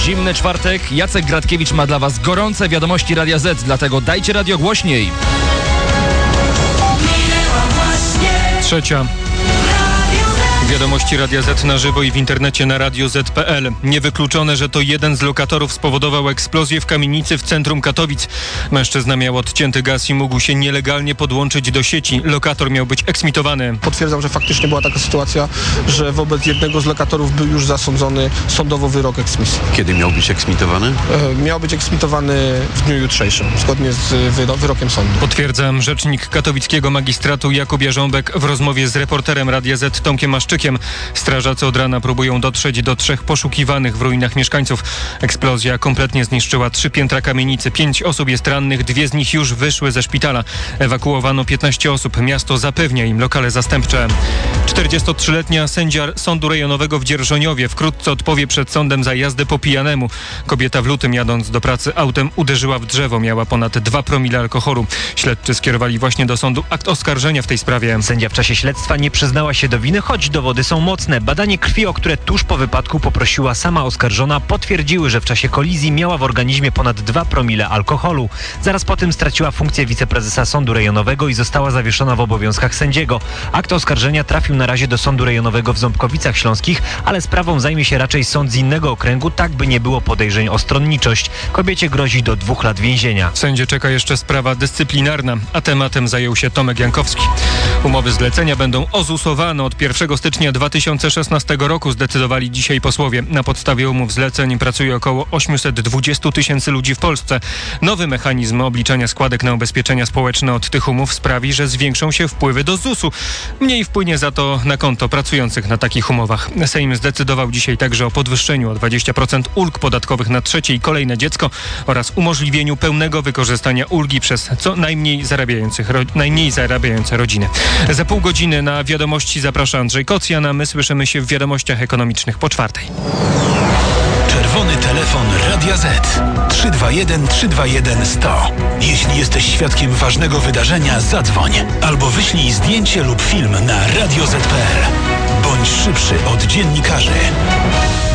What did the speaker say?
zimny czwartek. Jacek Gratkiewicz ma dla Was gorące wiadomości Radia Z, dlatego dajcie radio głośniej. Trzecia. Wiadomości Radia Z na żywo i w internecie na radioz.pl. Niewykluczone, że to jeden z lokatorów spowodował eksplozję w kamienicy w centrum Katowic. Mężczyzna miał odcięty gaz i mógł się nielegalnie podłączyć do sieci. Lokator miał być eksmitowany. Potwierdzam, że faktycznie była taka sytuacja, że wobec jednego z lokatorów był już zasądzony sądowo wyrok eksmisji. Kiedy miał być eksmitowany? Miał być eksmitowany w dniu jutrzejszym, zgodnie z wyrokiem sądu. Potwierdzam rzecznik katowickiego magistratu Jakub Jarząbek w rozmowie z reporterem Radia Z Tomkiem Maszczykiem. Strażacy od rana próbują dotrzeć do 3 poszukiwanych w ruinach mieszkańców. Eksplozja kompletnie zniszczyła 3 piętra kamienicy. 5 osób jest rannych, 2 z nich już wyszły ze szpitala. Ewakuowano 15 osób. Miasto zapewnia im lokale zastępcze. 43-letnia sędzia Sądu Rejonowego w Dzierżoniowie wkrótce odpowie przed sądem za jazdę po pijanemu. Kobieta w lutym jadąc do pracy autem uderzyła w drzewo. Miała ponad 2 promile alkoholu. Śledczy skierowali właśnie do sądu akt oskarżenia w tej sprawie. Sędzia w czasie śledztwa nie przyznała się do winy, choć dowody są mocne. Badanie krwi, o które tuż po wypadku poprosiła sama oskarżona, potwierdziły, że w czasie kolizji miała w organizmie ponad 2 promile alkoholu. Zaraz po tym straciła funkcję wiceprezesa Sądu Rejonowego i została zawieszona w obowiązkach sędziego. Akt oskarżenia trafił na razie do Sądu Rejonowego w Ząbkowicach Śląskich, ale sprawą zajmie się raczej sąd z innego okręgu, tak by nie było podejrzeń o stronniczość. Kobiecie grozi do 2 lat więzienia. Sędzie czeka jeszcze sprawa dyscyplinarna, a tematem zajął się Tomek Jankowski. Umowy zlecenia będą ozusowane od 1 stycznia 2016 roku, zdecydowali dzisiaj posłowie. Na podstawie umów zleceń pracuje około 820 000 ludzi w Polsce. Nowy mechanizm obliczania składek na ubezpieczenia społeczne od tych umów sprawi, że zwiększą się wpływy do ZUS-u. Mniej wpłynie za to na konto pracujących na takich umowach. Sejm zdecydował dzisiaj także o podwyższeniu o 20% ulg podatkowych na trzecie i kolejne dziecko oraz umożliwieniu pełnego wykorzystania ulgi przez co najmniej zarabiające rodziny. Za pół godziny na wiadomości zaprasza Andrzej Kocjan, a my słyszymy się w wiadomościach ekonomicznych po 4:00. Czerwony telefon Radia Z 321 321 100. Jeśli jesteś świadkiem ważnego wydarzenia, zadzwoń albo wyślij zdjęcie lub film na radioz.pl. Bądź szybszy od dziennikarzy.